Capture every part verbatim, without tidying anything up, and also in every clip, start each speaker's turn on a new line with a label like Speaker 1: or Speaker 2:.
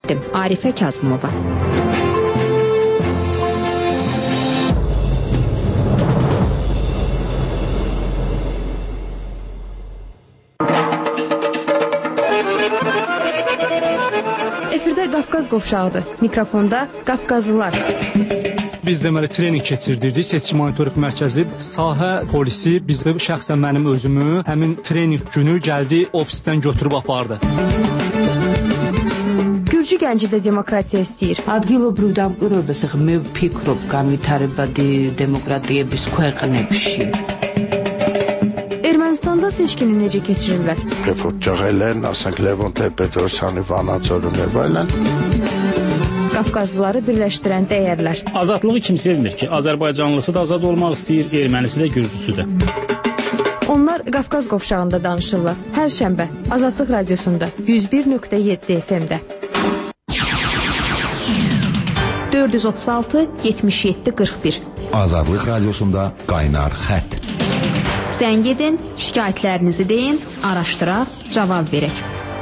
Speaker 1: etdim. Arifə Kazımova. Efirdə Qafqaz qovşağıdır. Mikrofonda Qafqazlılar.
Speaker 2: Biz deməli trening keçirdirdik. Seçki monitorinq mərkəzi, sahə polisi bizdə şəxsən mənim özümü həmin trening günü gəldi ofisdən götürüb apardı.
Speaker 1: Gürcü gənci də demokratiya istəyir.
Speaker 3: ადგილობრივ დამკვირვებელს მე ვფიქრობ განვითარებადი დემოკრატიების ქვეყნებში.
Speaker 1: Ermənistanda seçkini necə keçirirlər?
Speaker 4: Refotçağayların, asaq Levon Petrosyanı Vanaçorun evaylan.
Speaker 1: Qafqazlıları birləşdirən dəyərlər.
Speaker 5: Azadlığı kim sevmir ki? Azərbaycanlısı da azad olmaq istəyir, ermənisi də, gürcüsü də.
Speaker 1: Onlar Qafqaz qovşağında danışırlar. Hər şənbə Azadlıq radiosunda yüz bir nöqtə yeddi F M-də. dörd yüz otuz altı yetmiş yeddi qırx bir.
Speaker 6: Azadlıq radiosunda qaynar xətt.
Speaker 1: Zəng edin, şikayətlərinizi deyin, araşdıraq, cavab verək.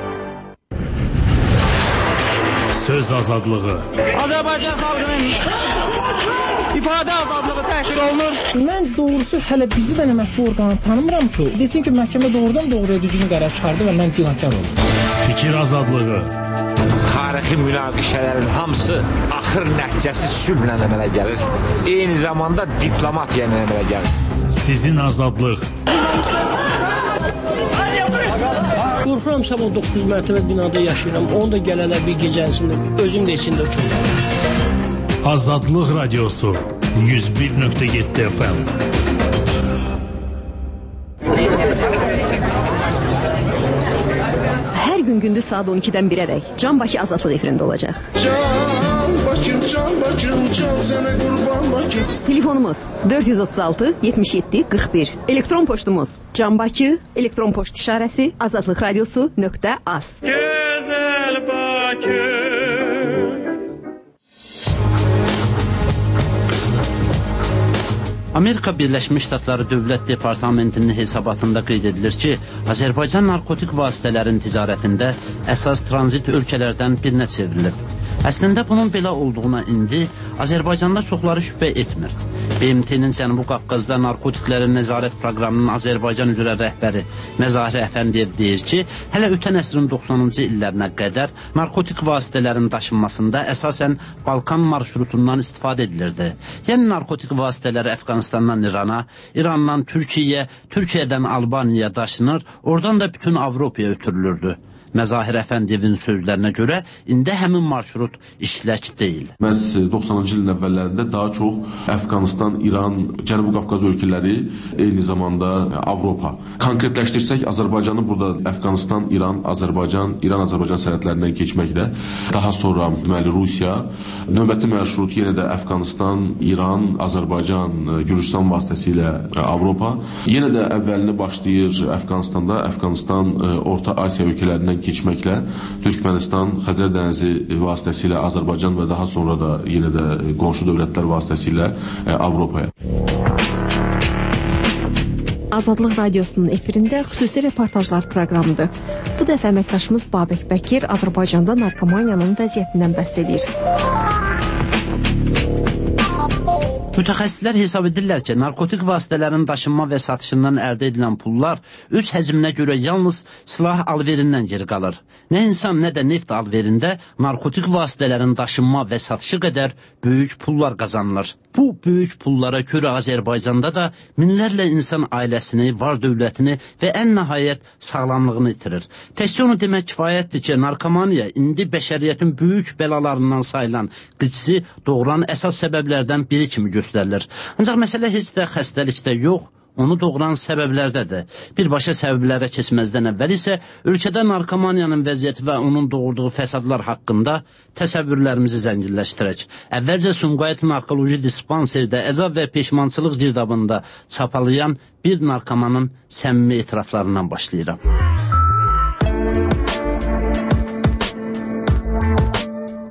Speaker 5: Söz azadlığı.
Speaker 7: Azərbaycan xalqının ifadə azadlığı təhqir olunur.
Speaker 8: Mən doğrusu hələ bizi də məhkəmə orqanı tanımıram ki, desin ki, məhkəmə doğrudan doğruya düzgün qərar çıxardı və mən günahkar oldum.
Speaker 5: Fikir azadlığı.
Speaker 9: Tarixi münaqişələrin hamısı axır nəticəsi sülhlə əmələ gəlir. Eyni zamanda diplomatiya ilə əmələ gəlir.
Speaker 5: Sizin azadlıq.
Speaker 8: Qorxuram sabah doqquz mərtəbə binada yaşayıram. Onu da gələlər bir gecənsində özüm də içində uçurum.
Speaker 5: Azadlıq radiosu yüz bir nöqtə yeddi F M.
Speaker 10: Hər gün gündüz saat on ikidən birədək Can Bakı Azadlıq efirində olacaq.
Speaker 4: Can Bakım, Can Bakım, can sənə qurban Bakım.
Speaker 10: Telefonumuz dörd yüz otuz altı yetmiş yeddi qırx bir. Elektron poçtumuz Can Bakı, elektron poçt işarəsi azadlıq radiosu nöqtə az.
Speaker 7: Gözəl Bakı.
Speaker 11: Amerika Birləşmiş Ştatları Dövlət Departamentinin hesabatında qeyd edilir ki, Azərbaycan narkotik vasitələrin ticarətində əsas tranzit ölkələrdən birinə çevrilib. Əslində bunun belə olduğuna indi Azərbaycanda çoxları şübhə etmir. B M T-nin Cənubi Qafqazda narkotiklərin nəzarət proqramının Azərbaycan üzrə rəhbəri Məzahir Əfəndiyev deyir ki, hələ ötən əsrin doxsanıncı illərinə qədər narkotik vasitələrin daşınmasında əsasən Balkan marşrutundan istifadə edilirdi. Yəni narkotik vasitələri Əfqanistandan İrana, İrandan Türkiyəyə, Türkiyədən Albaniyaya daşınır, oradan da bütün Avropaya ötürülürdü. Məzahir Əfəndiyevin sözlərinə görə indi həmin marşrut işlək deyil.
Speaker 12: Məhz doxsanıncı ilin əvvəllərində daha çox Əfqanistan, İran, Cənubi Qafqaz ölkələri, eyni zamanda Avropa. Konkretləşdirsək, Azərbaycanı burada Əfqanistan, İran, Azərbaycan, İran-Azərbaycan sərhədlərindən keçməklə, daha sonra deməli Rusiya, növbəti marşrut yenə də Əfqanistan, İran, Azərbaycan, Gürcüstan vasitəsilə Avropa. Yenə də əvvəlini başlayır Əfqanistanda, Əfqanistan, Orta Asiya ölkələrindən keçməklə Türkmənistan, Xəzər dənizi vasitəsilə Azərbaycan və daha sonra da yenə də qonşu dövlətlər vasitəsilə Avropaya.
Speaker 13: Azadlıq radiosunun efirində xüsusi reportajlar proqramıdır. Bu dəfə əməkdaşımız Babək Bəkir Azərbaycanda narkomaniyanın vəziyyətindən bəhs edir.
Speaker 11: Mütəxəssislər hesab edirlər ki, narkotik vasitələrin daşınma və satışından əldə edilən pullar öz həcminə görə yalnız silah alverindən geri qalır. Nə insan, nə də neft alverində narkotik vasitələrin daşınma və satışı qədər böyük pullar qazanılır. Bu böyük pullara görə Azərbaycanda da minlərlə insan ailəsini, var dövlətini və ən nəhayət sağlamlığını itirir. Təkcə onu demək kifayətdir ki, narkomaniya indi bəşəriyyətin böyük bəlalarından sayılan qıcısı doğuran əsas səbəblərdən biri kimi göstərilir. Ancaq məsələ heç də xəstəlikdə yox, onu doğuran səbəblərdədir. Birbaşa səbəblərə keçməzdən əvvəl isə ölkədə narkomaniyanın vəziyyəti və onun doğurduğu fəsadlar haqqında təsəvvürlərimizi zənginləşdirək. Əvvəlcə Sumqayıt Narkoloji Dispanserdə əzab və peşmançılıq girdabında çapalayan bir narkomanın səmimi etiraflarından başlayıram.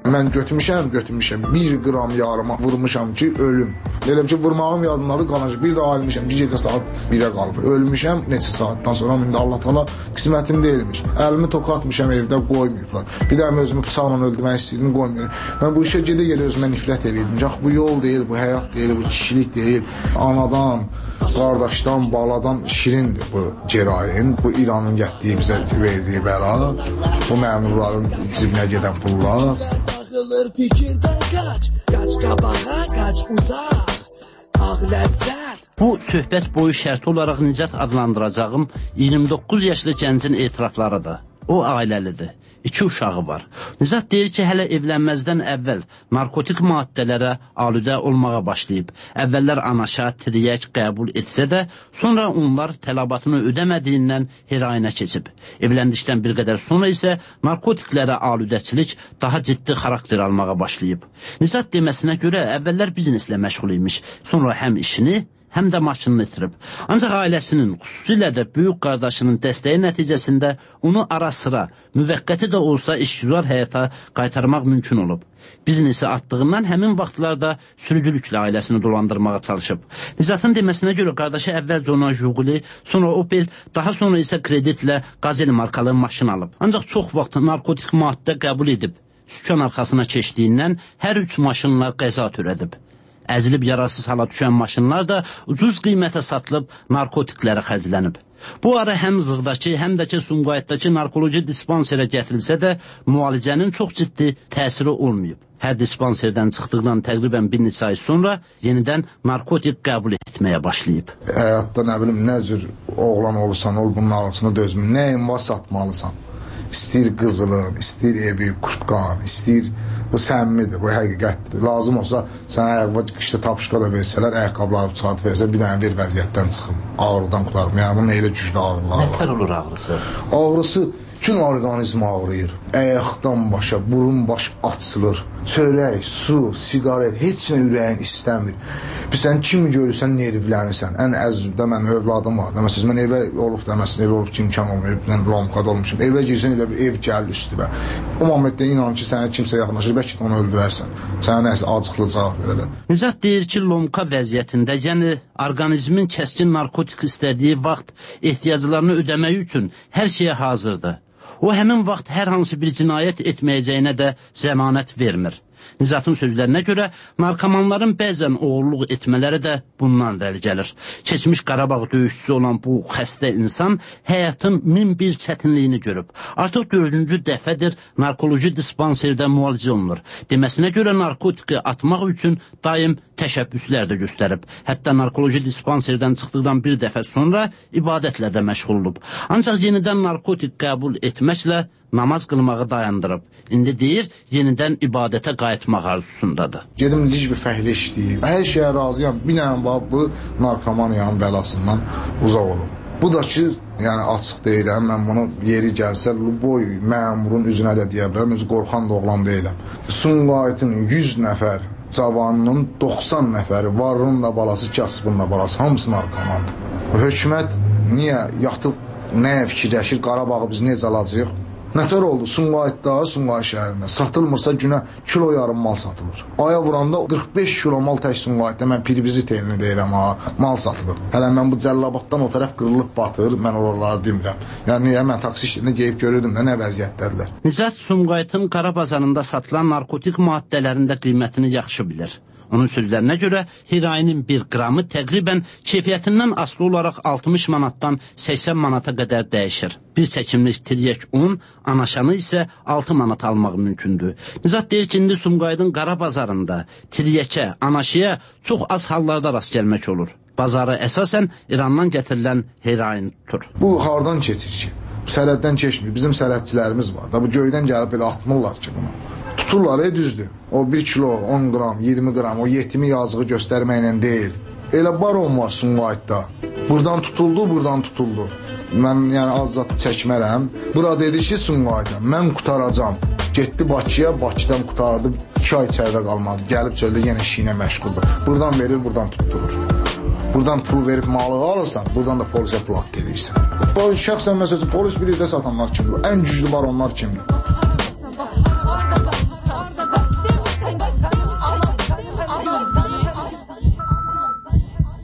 Speaker 14: Mən götürmüşəm, götürmüşəm. Bir qram yarıma vurmuşam ki, ölüm. Elə ki, vurmağım yadımdadır, qalacaq. Bir də ayrılmışam ki, gecə saat birə qalıb. Ölmüşəm neçə saatdan sonra, indi Allah təala qismətim deyilmiş. Əlimi toka atmışam evdə, qoymayıblar. Bir də özümü bıçaqla öldürmək istəyirdim, qoymuyor. Mən bu işə gedə-gedə özümə nifrət edirdim. Yax, bu yol deyil, bu həyat deyil, bu kişilik deyil. Anadan, qardaşdan, baladan şirindir bu cərahin, bu İranın getdiyi bizə verdiyi bəla, bu məmurların cibinə gedən pullar. Dağılır fikirdən qaç, qaç qabağa, qaç uzaq, ağ ləzzət.
Speaker 11: Bu söhbət boyu şərti olaraq Nicat adlandıracağım iyirmi doqquz yaşlı gəncin etiraflarıdır. O ailəlidir. İki uşağı var. Nicat deyir ki, hələ evlənməzdən əvvəl narkotik maddələrə alüdə olmağa başlayıb. Əvvəllər anaşa, triyək qəbul etsə də, sonra onlar tələbatını ödəmədiyindən heroinə keçib. Evləndikdən bir qədər sonra isə narkotiklərə alüdəçilik daha ciddi xarakter almağa başlayıb. Nicat deməsinə görə əvvəllər bizneslə məşğul imiş, sonra həm işini, həm də maşınını itirib. Ancaq ailəsinin, xüsusilə də böyük qardaşının dəstəyi nəticəsində onu ara sıra, müvəqqəti də olsa işgüzar həyata qaytarmaq mümkün olub. Biznesi atdığından həmin vaxtlarda sürücülüklə ailəsini dolandırmağa çalışıb. Nizatın deməsinə görə qardaşı əvvəlcə ona Juguli, sonra Opel, daha sonra isə kreditlə Gazel markalı maşın alıb. Ancaq çox vaxt narkotik maddə qəbul edib. Sükan arxasına keçdiyindən hər üç maşınla qəza törədib. Əzilib yararsız hala düşən maşınlar da ucuz qiymətə satılıb narkotiklərə xərclənib. Bu ara həm Zığdakı, həm də ki Sumqayıtdakı narkoloji dispanserə gətirilsə də müalicənin çox ciddi təsiri olmayıb. Hər dispanserdən çıxdıqdan təqribən bir neçə ay sonra yenidən narkotik qəbul etməyə başlayıb.
Speaker 14: Həyatda nə bilim, nə cür oğlan olursan, ol bunun ağrısına dözmür, nəyin var satmalısan. İstəyir qızılın, istəyir evi, kurtqan, istəyir, bu səmimidir, bu həqiqətdir. Lazım olsa, sənə ayaqqabı qışda tapışqa da versələr, ayaqqabıları çıxart versə, bir dənə ver vəziyyətdən çıxım, ağrıdan qutarım. Yəni, bunun elə güclü ağrılar var.
Speaker 11: Nətər olur ağrısı?
Speaker 14: Ağrısı bütün orqanizm ağrıyır. Əyaqdan başa, burun baş açılır. Çörək, su, sigaret, heç nə ürəyin istəmir. Bir sən kimi görürsən, nervlənirsən. Ən əzizdə mən övladım var. Məsələn, mən evə olub deməsin, evə olub ki, imkan olmuyor. Mən lomkada olmuşum. Evə girsən, elə bir ev gəlir üstübə. O momentdə inan ki, sənə kimsə yaxınlaşır, bəlkə onu öldürərsən. Sənə nəsə acıqlı cavab verərlər.
Speaker 11: Nicat deyir ki, lomka vəziyyətində, yəni orqanizmin kəskin narkotik istədiyi vaxt ehtiyaclarını ödəmək üçün hər şeyə hazırdır. O həmin vaxt hər hansı bir cinayət etməyəcəyinə də zəmanət vermir. Nizatın sözlərinə görə narkomanların bəzən oğurluq etmələri də bundan irəli gəlir. Keçmiş Qarabağ döyüşçüsü olan bu xəstə insan həyatın min bir çətinliyini görüb. Artıq dördüncü dəfədir narkoloji dispanserdə müalicə olunur. Deməsinə görə narkotiki atmaq üçün daim təşəbbüslər də göstərib. Hətta narkoloji dispanserdən çıxdıqdan bir dəfə sonra ibadətlə də məşğul olub. Ancaq yenidən narkotik qəbul etməklə namaz qılmağı dayandırıb. İndi deyir, yenidən ibadətə qayıtmaq arzusundadır.
Speaker 14: Gedim lic bir fəhlə işləyim. Hər şeyə razıyam. Bir dənə var, bu narkomaniyanın bəlasından uzaq olum. Bu da ki, yəni açıq deyiləm. Mən bunu yeri gəlsə, boy məmurun üzünə də deyə bilərəm. Özü qorxan da oğlan deyiləm. Sumqayıtın yüz nəfər cavanının doxsan nəfəri, varının da balası, kasıbın da balası, hamısı narkomandır. Hökumət niyə yatıb, nəyə fikirləşir, Qarabağı biz necə alacaq? Nətər oldu? Sumqayıtda, Sumqayıt şəhərində satılmırsa günə kilo yarım mal satılır. Aya vuranda qırx beş kilo mal tək Sumqayıtda, mən pirvizit elini deyirəm ha, mal satılır. Hələ mən bu Cəllabaddan o tərəf qırılıb batır, mən oraları demirəm. Yəni niyə mən taksi işlərində geyib görürdüm də, nə vəziyyətdədirlər.
Speaker 11: Nicat Sumqayıtın Qarabazarında satılan narkotik maddələrin də qiymətini yaxşı bilir. Onun sözlərinə görə heroinin bir qramı təqribən keyfiyyətindən asılı olaraq altmış manatdan səksən manata qədər dəyişir. Bir çəkimlik tiryək un, anaşanı isə altı manat almaq mümkündür. Nizat deyir ki, indi Sumqayıtın Qarabazarında tiryəkə, anaşıya çox az hallarda rast gəlmək olur. Bazarı əsasən İrandan gətirilən heroin tutur.
Speaker 14: Bu hardan keçir ki? Sərhəddən keçmir. Bizim sərhədçilərimiz var da, bu göydən gəlib belə atmırlar ki bunu. Tuturlar, e, düzdür. O bir kilo, on qram, iyirmi qram, o yetimi yazığı göstərməklə deyil. Elə baron var Sumqayıtda. Buradan tutuldu, buradan tutuldu. Mən yəni azad çəkmərəm. Bura dedi ki, Sumqayıtda, mən qutaracam. Getdi Bakıya, Bakıdan qutardı, iki ay içəridə qalmadı. Gəlib çöldə yenə şiinə məşğuldur. Buradan verir, buradan tutturur. Buradan pul verib malı alırsan, buradan da polisə pul at edirsən. Bu şəxsən məsələn, polis birlikdə satanlar kimdir? Ən güclü baronlar kimdir?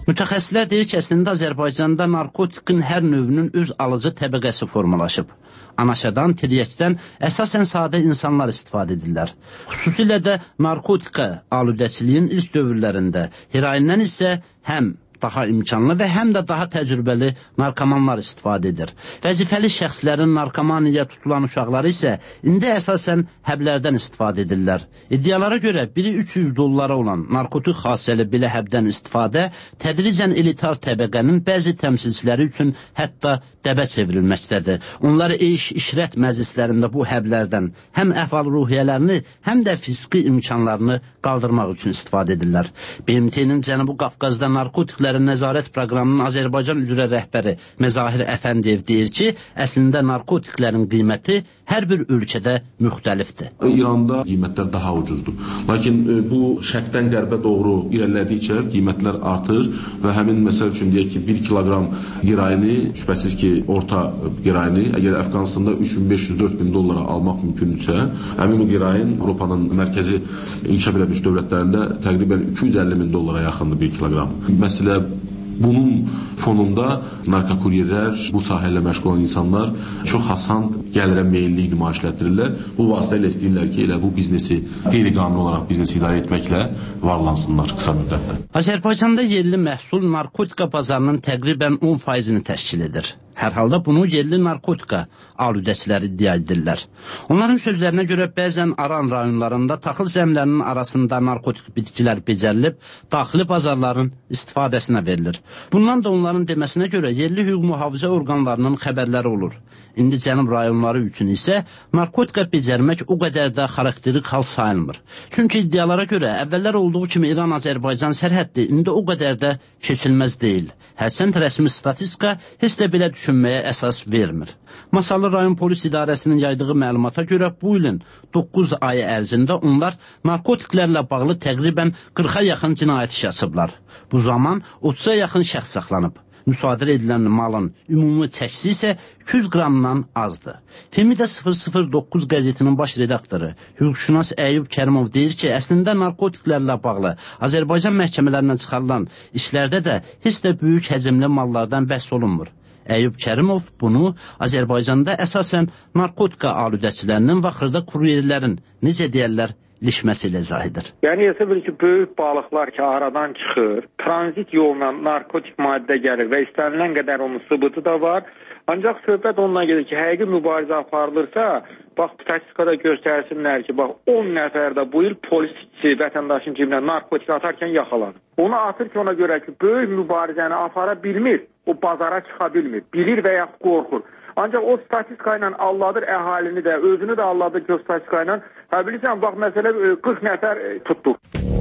Speaker 11: Mütəxəssislər deyir ki, əslində Azərbaycanda narkotikin hər növünün öz alıcı təbəqəsi formalaşıb. Anaşadan, tiryəkdən əsasən sadə insanlar istifadə edirlər. Xüsusilə də narkotika aludəçiliyin ilk dövrlərində, heroindən isə həm daha imkanlı və həm də daha təcrübəli narkomanlar istifadə edir. Vəzifəli şəxslərin narkomaniyaya tutulan uşaqları isə indi əsasən həblərdən istifadə edirlər. İddialara görə biri üç yüz dollara olan narkotik xassəli belə həbdən istifadə tədricən elitar təbəqənin bəzi təmsilçiləri üçün hətta dəbə çevrilməkdədir. Onları eyş işrət məclislərində bu həblərdən həm əhval-ruhiyyələrini, həm də fiziki imkanlarını qaldırmaq üçün istifadə edirlər. B M T-nin Cənubi Qafqazda narkotiklərin nəzarət proqramının Azərbaycan üzrə rəhbəri Məzahir Əfəndiyev deyir ki, əslində narkotiklərin qiyməti hər bir ölkədə müxtəlifdir.
Speaker 12: İranda qiymətlər daha ucuzdur. Lakin bu şərqdən qərbə doğru irəlilədikcə qiymətlər artır və həmin məsəl üçün deyək ki, bir kiloqram heroini, şübhəsiz ki, orta heroini, əgər Əfqanistanda üç min beş yüz dörd min dollara almaq mümkündürsə, həmin o heroin Avropanın mərkəzi inkişaf edilmiş dövlətlərində təqribən iki yüz əlli min dollara yaxındır bir kiloqram. Məsələ bunun fonunda narkokuryerlər, bu sahə ilə məşğul olan insanlar çox asan gəlirə meyillik nümayişlətdirirlər. Bu vasitə ilə istəyirlər ki, elə bu biznesi qeyri-qanuni olaraq biznesi idarə etməklə varlansınlar qısa müddətdə.
Speaker 11: Azərbaycanda yerli məhsul narkotika bazarının təqribən on faizini təşkil edir. Hər halda bunu yerli narkotika aludəçiləri iddia edirlər. Onların sözlərinə görə bəzən Aran rayonlarında taxıl zəmlərinin arasında narkotik bitkilər becərilib, daxili bazarların istifadəsinə verilir. Bundan da onların deməsinə görə yerli hüquq mühafizə orqanlarının xəbərləri olur. İndi cənub rayonları üçün isə narkotika becərmək o qədər də xarakterik hal sayılmır. Çünki iddialara görə əvvəllər olduğu kimi İran-Azərbaycan sərhəddi indi o qədər də keçilməz deyil. Hərçənd rəsmi statistika heç də belə düşünməyə əsas vermir. Masallı rayon polis idarəsinin yaydığı məlumata görə bu ilin doqquz ayı ərzində onlar narkotiklərlə bağlı təqribən qırxa yaxın cinayət işi açıblar. Bu zaman otuza yaxın şəxs saxlanıb. Müsadirə edilən malın ümumi çəkisi isə iki yüz qramdan azdır. Femida sıfır sıfır doqquz qəzetinin baş redaktoru hüquqşünas Əyub Kərimov deyir ki, əslində narkotiklərlə bağlı Azərbaycan məhkəmələrindən çıxarılan işlərdə də heç də böyük həcmli mallardan bəhs olunmur. Əyub Kərimov bunu Azərbaycanda əsasən narkotika aludəçilərinin və xırda kuryerlərin, necə deyərlər, ilişməsi ilə izah edir.
Speaker 15: Yəni, hesab edir ki, böyük balıqlar ki, aradan çıxır, tranzit yolla narkotik maddə gəlir və istənilən qədər onun sıbıtı da var. Ancaq söhbət ondan gedir ki, həqiqi mübarizə aparılırsa, bax, statistikada göstərsinlər ki, bax, on nəfər də bu il polisçi vətəndaşın cibinə narkotik atarkən yaxalanır. Onu atır ki, ona görə ki, böyük mübarizəni apara bilmir, o bazara çıxa bilmir, bilir və ya qorxur. Ancaq o statistika ilə alladır əhalini də, özünü də alladır ki, o statistika ilə. Hə, bilirsən, bax, məsələ qırx nəfər tutduq.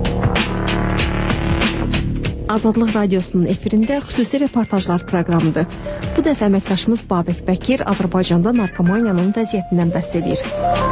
Speaker 13: Azadlıq Radiosunun efirində xüsusi reportajlar proqramıdır. Bu dəfə əməkdaşımız Babək Bəkir Azərbaycanda narkomaniyanın vəziyyətindən bəhs edir.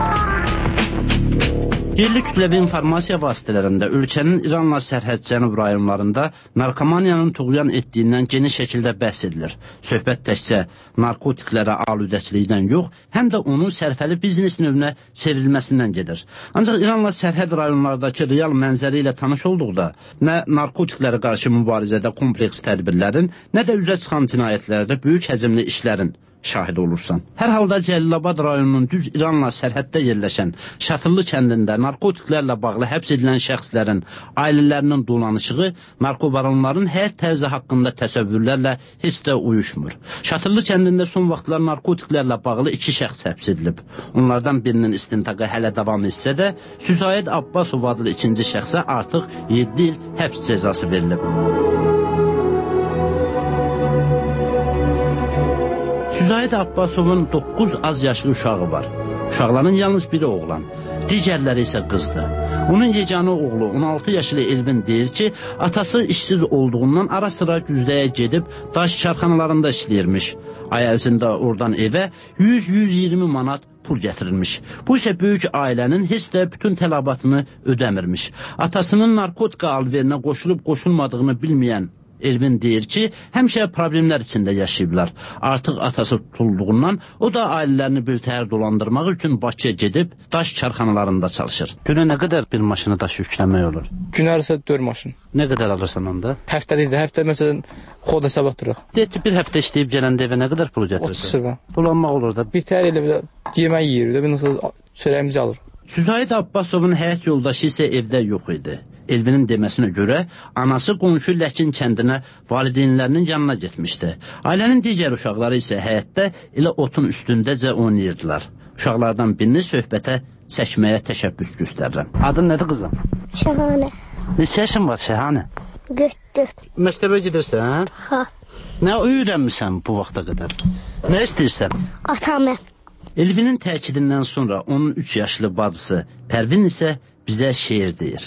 Speaker 11: Yerli kütləvi informasiya vasitələrində ölkənin İranla sərhəd cənub rayonlarında narkomaniyanın tuğyan etdiyindən geniş şəkildə bəhs edilir. Söhbət təkcə narkotiklərə aludəçilikdən yox, həm də onun sərfəli biznes növünə çevrilməsindən gedir. Ancaq İranla sərhəd rayonlardakı real mənzəri ilə tanış olduqda, nə narkotiklərə qarşı mübarizədə kompleks tədbirlərin, nə də üzə çıxan cinayətlərdə böyük həcmli işlərin şahid olursan. Hər halda Cəlilabad rayonunun düz İranla sərhəddə yerləşən Şatırlı kəndində narkotiklərlə bağlı həbs edilən şəxslərin ailələrinin dolanışığı narkobaronların həyat tərzi haqqında təsəvvürlərlə heç də uyuşmur. Şatırlı kəndində son vaxtlar narkotiklərlə bağlı iki şəxs həbs edilib. Onlardan birinin istintaqı hələ davam etsə də, Süzayed Abbasov adlı ikinci şəxsə artıq yeddi il həbs cəzası verilib. Süzayed Abbasovun doqquz az yaşlı uşağı var. Uşaqların yalnız biri oğlan, digərləri isə qızdır. Onun yeganə oğlu on altı yaşlı Elvin deyir ki, atası işsiz olduğundan ara sıra güzdəyə gedib daş karxanalarında işləyirmiş. Ay ərzində oradan evə yüz yüz iyirmi manat pul gətirilmiş. Bu isə böyük ailənin heç də bütün tələbatını ödəmirmiş. Atasının narkotika alverinə qoşulub qoşulmadığını bilməyən Elvin deyir ki, həmişə problemlər içində yaşayıblar. Artıq atası tutulduğundan o da ailələrini birtəhər dolandırmaq üçün Bakıya gedib daş karxanalarında çalışır. Günə nə qədər bir maşını daş yükləmək olur?
Speaker 16: Günə arası dörd maşın.
Speaker 11: Nə qədər alırsan onda?
Speaker 16: Həftəlikdə, həftə məsələn xoda sabıqdırıq.
Speaker 11: Deyək ki, bir həftə işləyib gələndə evə nə qədər pul gətirirsən?
Speaker 16: otuz sırfa.
Speaker 11: Dolanmaq olur da.
Speaker 16: Bir təhər elə bir yemək yeyir də, bir nasıl çörəyimizi alır.
Speaker 11: Süzayid Abbasovun həyat yoldaşı isə evdə yox idi. Elvinin deməsinə görə anası qonşu Ləkin kəndinə valideynlərinin yanına getmişdi. Ailənin digər uşaqları isə həyətdə elə otun üstündəcə oynayırdılar. Uşaqlardan birini söhbətə çəkməyə təşəbbüs göstərirəm. Adın nədir qızım?
Speaker 17: Şəhanə.
Speaker 11: Neçə yaşın var Şəhanə?
Speaker 17: Götdür.
Speaker 11: Məktəbə gedirsən?
Speaker 17: Ha.
Speaker 11: Nə öyrənmisən bu vaxta qədər? Nə istəyirsən?
Speaker 17: Atamı.
Speaker 11: Elvinin təkidindən sonra onun üç yaşlı bacısı Pərvin isə bizə şeir deyir.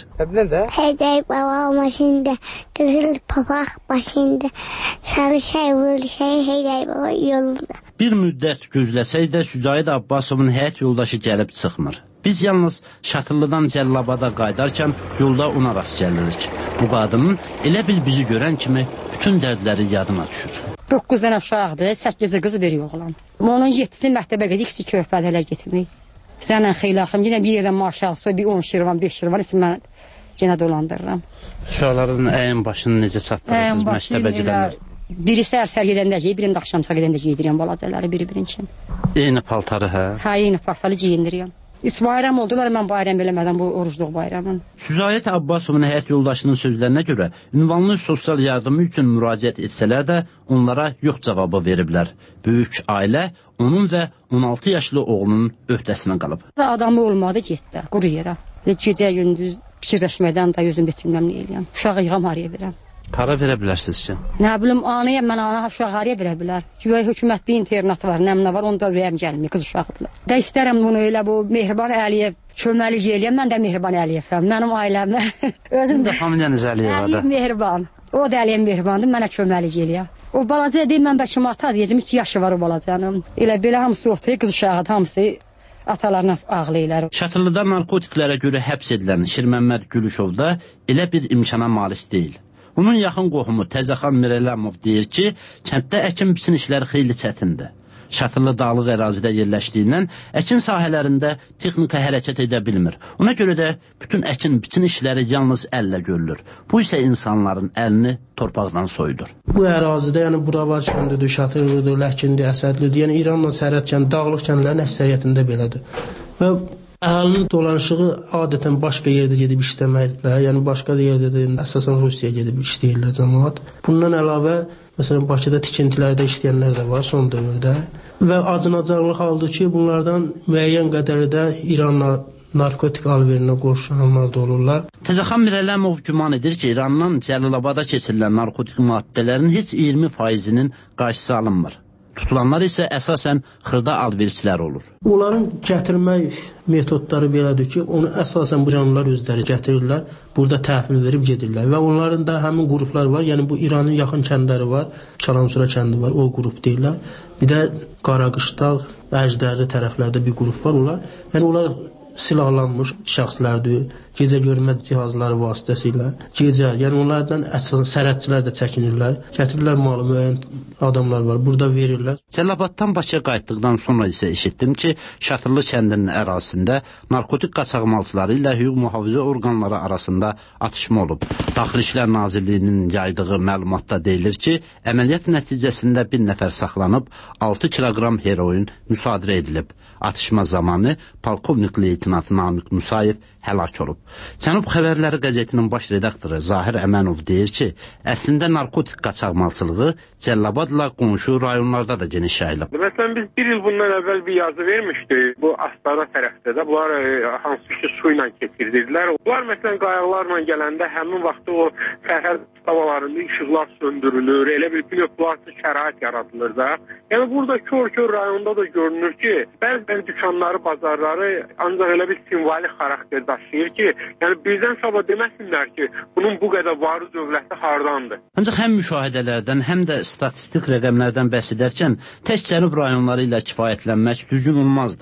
Speaker 17: Hədəy baba maşında, qızıl papaq başında, sarı şey vurdu şey hədəy baba yolunda.
Speaker 11: Bir müddət gözləsək də Süzayid Abbasovun həyat yoldaşı gəlib çıxmır. Biz yalnız Şatırlıdan Cəllabada qaydarkən yolda ona rast gəlirik. Bu qadının elə bil bizi görən kimi bütün dərdləri yadına düşür.
Speaker 18: doqquz dənə uşaqdır, səkkizi qız bir oğlan. Onun yeddisi məktəbə gedir, ikisi körpədə elə getmək. Sənlə xeyli axım, yenə bir yerdən marşal soy, bir on şirvan, beş şirvan, isə mən yenə dolandırıram.
Speaker 11: Uşaqların əyin başını necə çatdırırsınız məktəbə gedənlər?
Speaker 18: Biri səhər-səhər gedəndə geyir, birinin də axşam-səhər gedəndə geydirirəm balacaları bir-birin kimi.
Speaker 11: Eyni paltarı, hə?
Speaker 18: Hə, eyni paltarı geyindirirəm. Üç bayram oldular, mən bayram eləmədən bu orucluq bayramın.
Speaker 11: Süzayid Abbasovun həyat yoldaşının sözlərinə görə ünvanlı sosial yardımı üçün müraciət etsələr də onlara yox cavabı veriblər. Böyük ailə onun və on altı yaşlı oğlunun öhdəsinə qalıb.
Speaker 18: Adamı olmadı, getdi, quru yerə. Gecə gündüz fikirləşməkdən da özüm deçilməm nə eləyəm. Uşağı yığam haraya verəm.
Speaker 11: Para verə bilərsiniz ki?
Speaker 18: Nə bilim, anayam, mən ana uşağı haraya verə bilər. Güya hökumətli internatı var, nəmnə var, onda ürəyəm gəlmir, qız uşaqdırlar. Da istərəm bunu elə bu Mehriban Əliyev köməlik eləyəm, mən də Mehriban Əliyevəm, mənim ailəmdə.
Speaker 11: Özüm də familiyanız Əliyevadır.
Speaker 18: Əliyev Mehriban, o da Əliyev Mehribandır, mənə köməlik eləyəm. O balaca deyim, mən bəlkə ata deyəcəm, üç yaşı var o balacanın. Elə belə hamısı oturuyor, qız uşağı hamısı atalarına ağlayırlar.
Speaker 11: Şatırlıda narkotiklərə görə həbs edilən Şirməmməd Gülüşov da elə bir imkana malik deyil. Onun yaxın qohumu Təzəxan Mirəlamov deyir ki, kənddə əkin-biçin işləri xeyli çətindir. Şatırlı dağlıq ərazidə yerləşdiyindən əkin sahələrində texnika hərəkət edə bilmir. Ona görə də bütün əkin-biçin işləri yalnız əllə görülür. Bu isə insanların əlini torpaqdan soyudur.
Speaker 8: Bu ərazidə, yəni bura var kəndidir, Şatırlıdır, Ləkindir, Əsədlidir, yəni İranla sərhəd kəndi, dağlıq kəndlərin əksəriyyətində belədir. Və əhalinin dolanışığı adətən başqa yerdə gedib işləməklə, yəni başqa yerdə də əsasən Rusiyaya gedib işləyirlər cəmaat. Bundan əlavə, məsələn, Bakıda tikintilərdə işləyənlər də var son dövrdə. Və acınacaqlıq haldır ki, bunlardan müəyyən qədəri də İranla narkotik alverinə qoşulanlar da olurlar.
Speaker 11: Təzəxan Mirəlamov güman edir ki, İrandan Cəlilabada keçirilən narkotik maddələrin heç iyirmi faizinin qarşısı alınmır. Tutulanlar isə əsasən xırda alverçilər olur.
Speaker 8: Onların gətirmək metodları belədir ki, onu əsasən bu canlılar özləri gətirirlər, burada təhvil verib gedirlər. Və onların da həmin qruplar var, yəni bu İranın yaxın kəndləri var, Çalansura kəndi var, o qrup deyirlər. Bir də Qaraqışdağ, Əjdərli tərəflərdə bir qrup var, onlar. Yəni onlar silahlanmış şəxslərdir, gecə görmə cihazları vasitəsilə. Gecə, yəni onlardan əsasən sərhədçilər də çəkinirlər. Gətirirlər malı, müəyyən adamlar var, burada verirlər.
Speaker 11: Cəlilabaddan Bakıya qayıtdıqdan sonra isə eşitdim ki, Şatırlı kəndinin ərazisində narkotik qaçaqmalçıları ilə hüquq mühafizə orqanları arasında atışma olub. Daxili İşlər Nazirliyinin yaydığı məlumatda deyilir ki, əməliyyat nəticəsində bir nəfər saxlanıb, altı kiloqram heroin müsadirə edilib. Atışma zamanı polkovnik leytenant Namiq Musayev həlak olub. Cənub Xəbərləri qəzetinin baş redaktoru Zahir Əmənov deyir ki, əslində narkotik qaçaqmalçılığı Cəllabadla qonşu rayonlarda da geniş yayılıb.
Speaker 15: Məsələn, biz bir il bundan əvvəl bir yazı vermişdik. Bu Astara tərəfdə də bunlar e, hansı ki su ilə keçirdilər. Bunlar məsələn qayalarla gələndə həmin vaxtda o sərhəd stavalarında işıqlar söndürülür, elə bir plastik şərait yaradılır da. Yəni burada kör-kör rayonda da görünür ki, bəzi dükanları, bazarları ancaq elə bir simvolik xarakter daşıyır ki, yəni birdən sabah deməsinlər ki, bunun bu qədər varı dövləti hardandır.
Speaker 11: Ancaq həm müşahidələrdən, həm də statistik rəqəmlərdən bəhs edərkən tək cənub rayonları ilə kifayətlənmək düzgün olmazdı.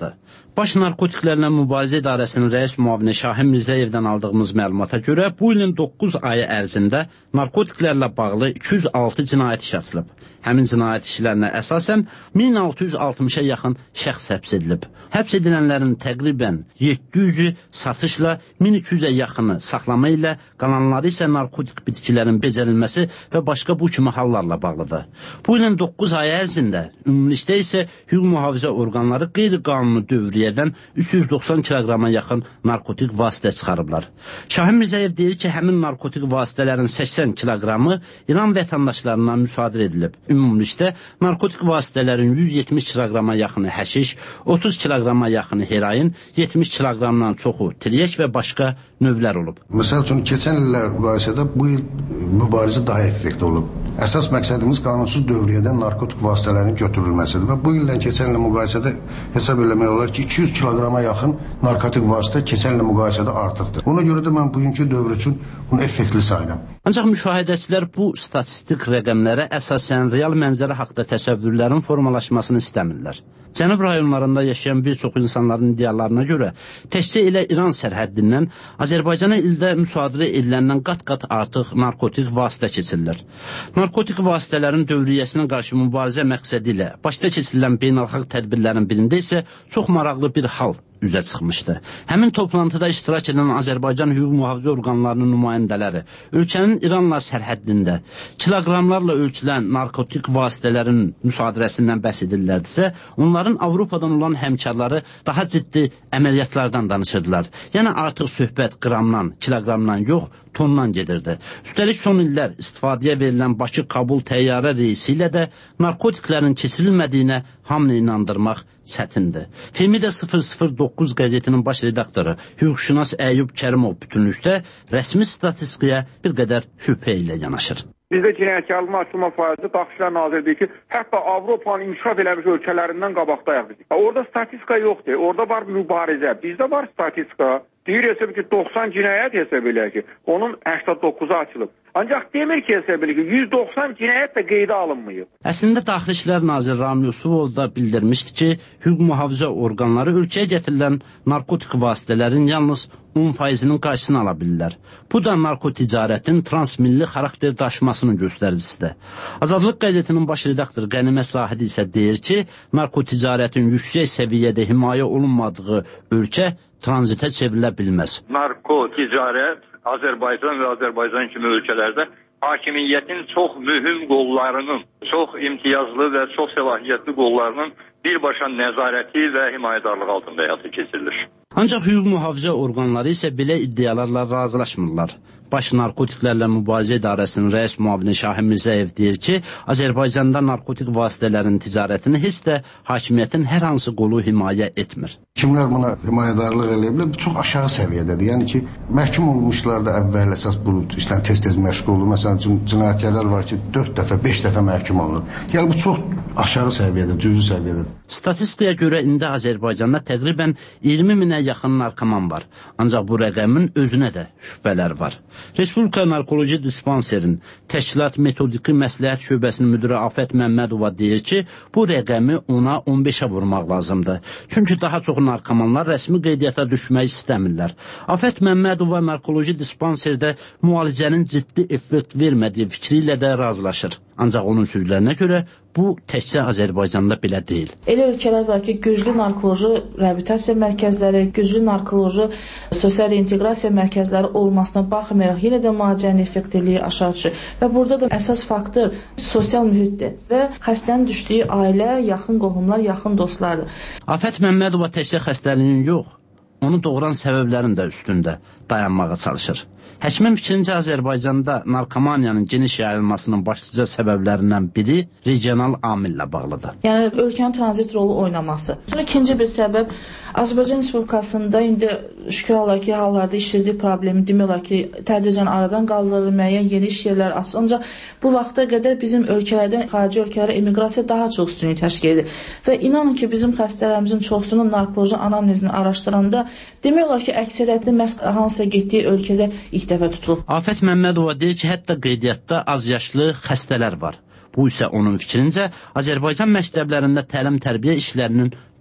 Speaker 11: Baş Narkotiklərlə Mübarizə İdarəsinin rəis müavini Şahin Mirzəyevdən aldığımız məlumata görə bu ilin doqquz ayı ərzində narkotiklərlə bağlı iki yüz altı cinayət işi açılıb. Həmin cinayət işlərinə əsasən min altı yüz altmışa yaxın şəxs həbs edilib. Həbs edilənlərin təqribən yeddi yüzü satışla, min iki yüzə yaxını saxlama ilə, qalanları isə narkotik bitkilərin becərilməsi və başqa bu kimi hallarla bağlıdır. Bu ilin doqquz ayı ərzində ümumilikdə isə hüquq mühafizə orqanları qeyri-qanuni dövriyyədən üç yüz doxsan kiloqrama yaxın narkotik vasitə çıxarıblar. Şahin Mirzəyev deyir ki, həmin narkotik vasitələrin səksən kiloqramı İran vətəndaşlarından müsadirə edilib. Ümumilikdə narkotik vasitələrin yüz yetmiş kiloqrama yaxını həşiş, otuz kiloqrama yaxını heroin, yetmiş kiloqramdan çoxu tiryək və başqa növlər olub.
Speaker 19: Məsəl üçün, keçən illə müqayisədə bu il mübarizə daha effektiv olub. Əsas məqsədimiz qanunsuz dövriyyədən narkotik vasitələrin götürülməsidir və bu illə keçən illə müqayisədə hesab eləmək olar ki, iki yüz kiloqrama yaxın narkotik vasitə keçən illə müqayisədə artıqdır. Ona görə də mən bugünkü dövr üçün bunu effektli sayıram.
Speaker 11: Ancaq müşahidəçilər bu statistik rəqəmlərə əsasən real mənzərə haqda təsəvvürlərin formalaşmasını istəmirlər. Cənub rayonlarında yaşayan bir çox insanların iddialarına görə təkcə elə İran sərhəddindən Azərbaycana ildə müsadirə ediləndən qat-qat artıq narkotik vasitə keçirilir. Narkotik vasitələrin dövriyyəsinə qarşı mübarizə məqsədi ilə başda keçirilən beynəlxalq tədbirlərin birində isə çox maraqlı bir hal üzə çıxmışdı. Həmin toplantıda iştirak edən Azərbaycan hüquq mühafizə orqanlarının nümayəndələri ölkənin İranla sərhəddində kiloqramlarla ölçülən narkotik vasitələrin müsadirəsindən bəhs edirlərdisə, onların Avropadan olan həmkarları daha ciddi əməliyyatlardan danışırdılar. Yəni artıq söhbət qramdan, kiloqramdan yox, tondan gedirdi. Üstəlik son illər istifadəyə verilən Bakı-Kabul təyyarə reysi ilə də narkotiklərin keçirilmədiyinə hamını inandırmaq çətindir. Femida sıfır sıfır doqquz qəzetinin baş redaktoru hüquqşünas Əyyub Kərimov bütünlükdə rəsmi statistikaya bir qədər şübhə ilə yanaşır.
Speaker 15: Bizdə cinayətkarlığın açılma faizi Daxillər Nazirliyi ki, hətta Avropanın inkişaf eləmiş ölkələrindən qabaqdayıq biz. Orada statistika yoxdur, orada var mübarizə, bizdə var statistika. Deyir hesab ki, doxsan cinayət hesab elə ki, onun səksən doqquzu açılıb. Ancaq demir ki, hesab elə ki, yüz doxsan cinayət də qeydə alınmayıb.
Speaker 11: Əslində Daxili İşlər Naziri Rami Yusufov da bildirmişdi ki, hüquq mühafizə orqanları ölkəyə gətirilən narkotik vasitələrin yalnız on faizinin qarşısını ala bilirlər. Bu da narkoticarətin transmilli xarakter daşımasının göstəricisidir. Azadlıq qəzetinin baş redaktoru Qənimət Zahidi isə deyir ki, narkoticarətin yüksək səviyyədə himayə olunmadığı ölkə tranzitə çevrilə bilməz.
Speaker 20: Narkoticarət Azərbaycan və Azərbaycan kimi ölkələrdə hakimiyyətin çox mühüm qollarının, çox imtiyazlı və çox səlahiyyətli qollarının birbaşa nəzarəti və himayədarlığı altında həyata keçirilir.
Speaker 11: Ancaq hüquq mühafizə orqanları isə belə iddialarla razılaşmırlar. Baş Narkotiklərlə Mübarizə İdarəsinin rəis müavini Şahin Mirzəyev deyir ki, Azərbaycanda narkotik vasitələrin ticarətini heç də hakimiyyətin hər hansı qolu himayə etmir.
Speaker 19: Kimlər buna himayədarlıq eləyə bilər? Çox aşağı səviyyədədir. Yəni ki, məhkum olmuşlar da əvvəl əsas bu işlə tez-tez məşğul olur. Məsələn, cinayətkarlar var ki, dörd dəfə, beş dəfə məhkum olunur. Yəni bu çox aşağı səviyyədə, cüzi səviyyədə.
Speaker 11: Statistikaya görə indi Azərbaycanda təqribən iyirmi minə yaxın narkoman var. Ancaq bu rəqəmin özünə də şübhələr var. Respublika Narkoloji Dispanserin Təşkilat Metodiki Məsləhət Şöbəsinin müdiri Afət Məmmədova deyir ki, bu rəqəmi ona on beşə vurmaq lazımdır. Çünki daha çox narkomanlar rəsmi qeydiyyata düşmək istəmirlər. Afət Məmmədova Narkoloji Dispanserdə müalicənin ciddi effekt vermədiyi fikri ilə də razılaşır. Ancaq onun sözlərinə görə bu təkcə Azərbaycanda belə deyil.
Speaker 21: Elə ölkələr var ki, güclü narkoloji reabilitasiya mərkəzləri, güclü narkoloji sosial inteqrasiya mərkəzləri olmasına baxmayaraq yenə də müalicənin effektivliyi aşağı düşür. Və burada da əsas faktor sosial mühitdir və xəstənin düşdüyü ailə, yaxın qohumlar, yaxın dostlardır.
Speaker 11: Afət Məmmədova təkcə xəstəliyin yox, onu doğuran səbəblərin də üstündə dayanmağa çalışır. Həkimin fikrincə Azərbaycanda narkomaniyanın geniş yayılmasının başlıca səbəblərindən biri regional amillə bağlıdır.
Speaker 21: Yəni ölkənin tranzit rolu oynaması. Sonra ikinci bir səbəb Azərbaycan Respublikasında indi şükür olar ki, hallarda işsizlik problemi demək olar ki, tədricən aradan qaldırılır, müəyyən yeni iş yerləri açılır. Ancaq bu vaxta qədər bizim ölkələrdən xarici ölkələrə emiqrasiya daha çox üstünlük təşkil edir. Və inanın ki, bizim xəstələrimizin çoxsunun narkoloji anamnezini araşdıranda demək olar ki, əksəriyyəti məhz hansısa getdiyi ölkədə ilk dəfə tutulub.
Speaker 11: Afət Məmmədova deyir ki, hətta qeydiyyatda az yaşlı xəstələr var. Bu isə onun fikrincə Azərbaycan məktəblərində təlim-tərbiyə işlərinin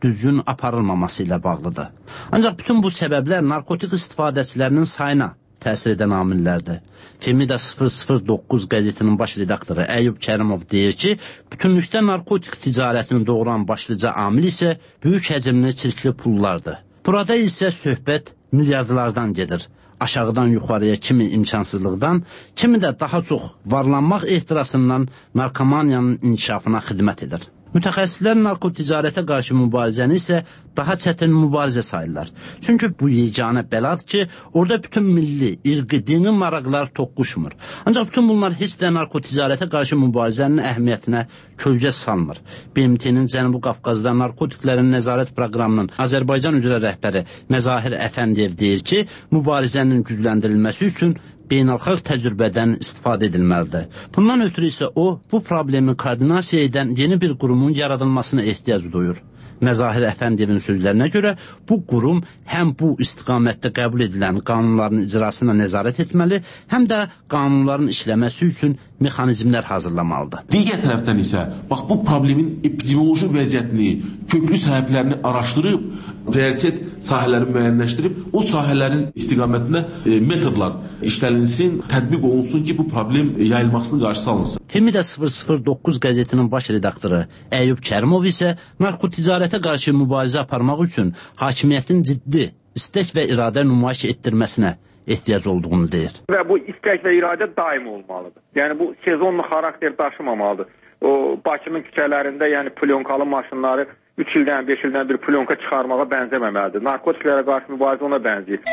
Speaker 11: düzgün aparılmaması ilə bağlıdır. Ancaq bütün bu səbəblər narkotik istifadəçilərinin sayına təsir edən amillərdir. Femida sıfır sıfır doqquz qəzetinin baş redaktoru Əyyub Kərimov deyir ki, bütünlükdə narkotik ticarətini doğuran başlıca amil isə böyük həcmli çirkli pullardır. Burada isə söhbət milyardlardan gedir. Aşağıdan yuxarıya kimi imkansızlıqdan, kimi də daha çox varlanmaq ehtirasından narkomaniyanın inkişafına xidmət edir. Mütəxəssislər narkoticarətə qarşı mübarizəni isə daha çətin mübarizə sayırlar. Çünki bu yeganə bəladır ki, orada bütün milli, irqi, dini maraqlar toqquşmur. Ancaq bütün bunlar heç də narkoticarətə qarşı mübarizənin əhəmiyyətinə kölgə salmır. B M T-nin Cənubi Qafqazda narkotiklərin nəzarət proqramının Azərbaycan üzrə rəhbəri Məzahir Əfəndiyev deyir ki, mübarizənin gücləndirilməsi üçün beynəlxalq təcrübədən istifadə edilməlidir. Bundan ötürü isə o, bu problemi koordinasiya edən yeni bir qurumun yaradılmasına ehtiyac duyur. Məzahir Əfəndiyevin sözlərinə görə bu qurum həm bu istiqamətdə qəbul edilən qanunların icrasına nəzarət etməli, həm də qanunların işləməsi üçün mexanizmlər hazırlamalıdır.
Speaker 12: Digər tərəfdən isə bax bu problemin epidemioloji vəziyyətini, köklü səbəblərini araşdırıb, prioritet sahələri müəyyənləşdirib, o sahələrin istiqamətinə e, metodlar işlənilsin, tətbiq olunsun ki, bu problem yayılmasını qarşısı alınsın.
Speaker 11: Femida sıfır sıfır doqquz qəzetinin baş redaktoru Əyyub Kərimov isə narkoticarətə qarşı mübarizə aparmaq üçün hakimiyyətin ciddi istək və iradə nümayiş etdirməsinə ehtiyac olduğunu deyir.
Speaker 15: Və bu istək və iradə daim olmalıdır. Yəni bu sezonlu xarakter daşımamalıdır. O Bakının küçələrində, yəni plyonkalı maşınları üç ildən, beş ildən bir plyonka çıxarmağa bənzəməməlidir. Narkotiklərə qarşı mübarizə ona bənzəyir.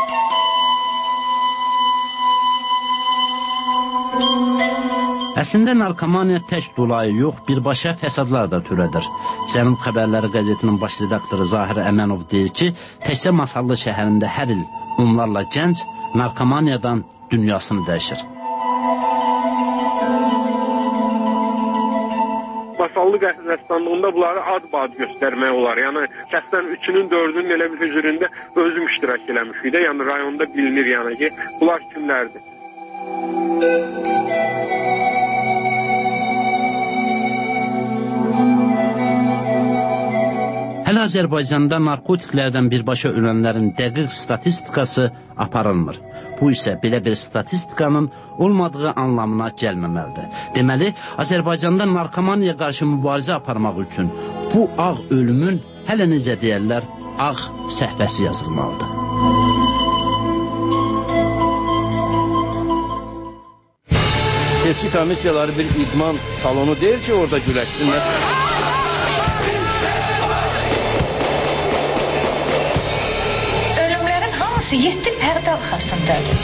Speaker 11: Əslində narkomaniya tək dolayı yox, birbaşa fəsadlar da törədir. Cənub Xəbərləri qəzetinin baş redaktoru Zahir Əmənov deyir ki, təkcə Masallı şəhərində hər il onlarla gənc narkomaniyadan dünyasını dəyişir.
Speaker 2: Masallı qəsəbəstanlığında bunları ad-bad göstərmək olar. Yəni kəsdən üçünün, dördünün elə bir hüzurunda özüm iştirak eləmişik də. Yəni rayonda bilinir yəni ki, bunlar kimlərdir?
Speaker 11: Hələ Azərbaycanda narkotiklərdən birbaşa ölənlərin dəqiq statistikası aparılmır. Bu isə belə bir statistikanın olmadığı anlamına gəlməməlidir. Deməli, Azərbaycanda narkomaniya qarşı mübarizə aparmaq üçün bu ağ ölümün, hələ necə deyərlər, ağ səhvəsi yazılmalıdır.
Speaker 22: Seçki komissiyaları bir idman salonu deyil ki, orada güləşsinlər.
Speaker 23: Yeddi pərdə arxasındadır.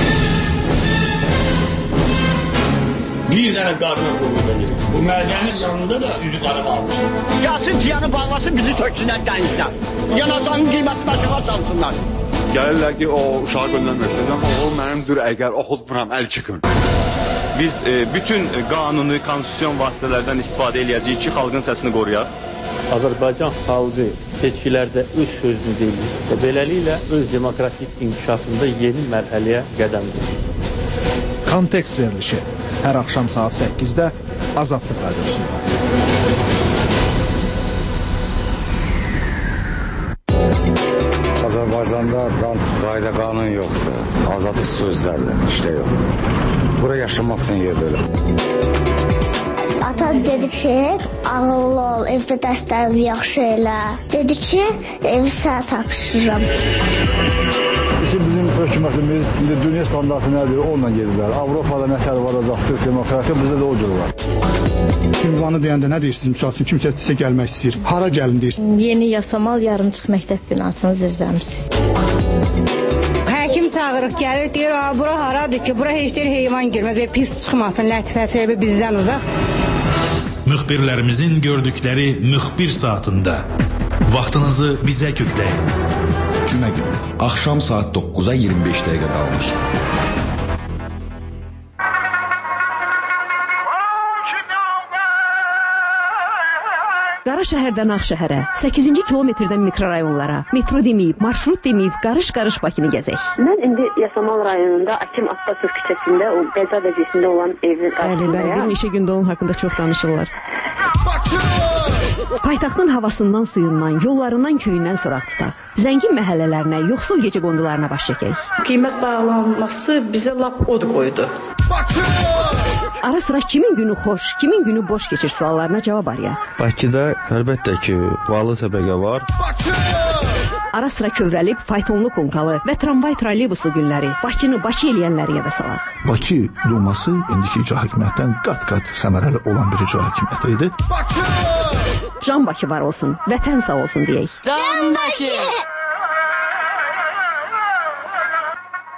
Speaker 24: Bir dənə qarına qulluq edir. Bu mədənin yanında da üzü qara qalmışdır. Gəlsin ciyanı bağlasın, bizi töksünlər dənizdən. Yanacağın qiymətini aşağı salsınlar.
Speaker 25: Gəlirlər ki, o uşağı göndərmək amma o mənimdir, əgər oxutmuram, əl çıxın. Biz e, bütün qanuni, konstitusyon vasitələrdən istifadə eləyəcəyik ki, xalqın səsini qoruyaq.
Speaker 26: Azərbaycan xalqı seçkilərdə öz sözünü deyir və beləliklə öz demokratik inkişafında yeni mərhələyə qədəm qoyur.
Speaker 27: Kontekst verilişi hər axşam saat səkkizdə Azadlıq Radiosunda.
Speaker 28: Azərbaycanda qayda qanun yoxdur. Azadlıq sözlərlə işdə yox. Bura yaşamaq üçün yer belə.
Speaker 17: Ata dedi ki, ağıllı ol, evdə dərslərimi yaxşı elə. Dedi ki, evi sənə tapşırıram.
Speaker 29: Bizim hökumətimiz indi dünya standartı nədir, onunla gedirlər. Avropada nə tər var, azadlıq, demokratiya, bizdə də o cür var.
Speaker 30: Ünvanı deyəndə nə deyirsiniz? Misal üçün, kimsə sizə gəlmək istəyir. Hara gəlin deyirsiniz?
Speaker 31: Yeni Yasamal yarımçıq məktəb binasının zirzəmisi.
Speaker 32: Həkim çağırıq, gəlir, deyir, bura haradır ki, bura heç deyir heyvan girməz və pis çıxmasın, lətifəsi bizdən uzaq.
Speaker 5: Müxbirlərimizin gördükləri müxbir saatında vaxtınızı bizə kökləyin.
Speaker 6: Cümə günü axşam saat doqquza iyirmi beş dəqiqə qalmış.
Speaker 10: Qaraşəhərdən Ağşəhərə, səkkizinci kilometrdən mikrorayonlara, metro deməyib, marşrut deməyib, qarış-qarış Bakını gəzək.
Speaker 33: Mən indi Yasamal rayonunda Akim Abbasov küçəsində o qəza vəziyyətində olan evin qarşısındayam.
Speaker 10: Bəli, bəli, bir neçə gündə onun haqqında çox danışırlar. Paytaxtın havasından, suyundan, yollarından, köyündən soraq tutaq. Zəngin məhəllələrinə, yoxsul gecəqondularına baş çəkək.
Speaker 31: Qiymət bağlanması bizə lap od qoydu.
Speaker 10: Ara sıra kimin günü xoş, kimin günü boş keçir suallarına cavab arayaq.
Speaker 22: Bakıda əlbəttə ki, varlı təbəqə var.
Speaker 10: Ara sıra kövrəlib faytonlu konkalı və tramvay trolleybusu günləri Bakını Bakı eləyənləri yada salaq.
Speaker 27: Bakı Duması indiki icra hakimiyyətdən qat-qat səmərəli olan bir icra hakimiyyəti idi.
Speaker 10: Can Bakı var olsun, vətən sağ olsun deyək.
Speaker 1: Can Bakı!